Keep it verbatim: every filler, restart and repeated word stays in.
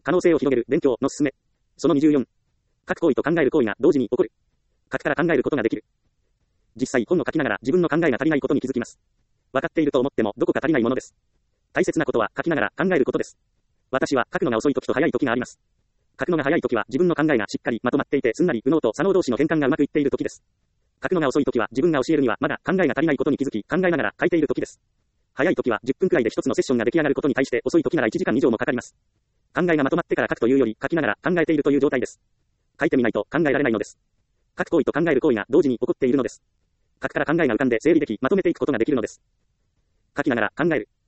可能性を広げる勉強の勧め。そのにじゅうよん。書く行為と考える行為が同時に起こる。書くから考えることができる。実際本を書きながら自分の考えが足りないことに気づきます。分かっていると思ってもどこか足りないものです。大切なことは書きながら考えることです。私は書くのが遅い時と早い時があります。書くのが早い時は自分の考えがしっかりまとまっていてすんなり右脳と左脳同士の変換がうまくいっている時です。書くのが遅い時は自分が教えるにはまだ考えが足りないことに気づき考えながら書いている時です。早い時はじゅっぷんくらいで一つのセッションが出来上がることに対して遅い時ならいちじかん以上もかかります。考えがまとまってから書くというより書きながら考えているという状態です。書いてみないと考えられないのです。書く行為と考える行為が同時に起こっているのです。書くから考えが浮かんで整理できまとめていくことができるのです。書きながら考える。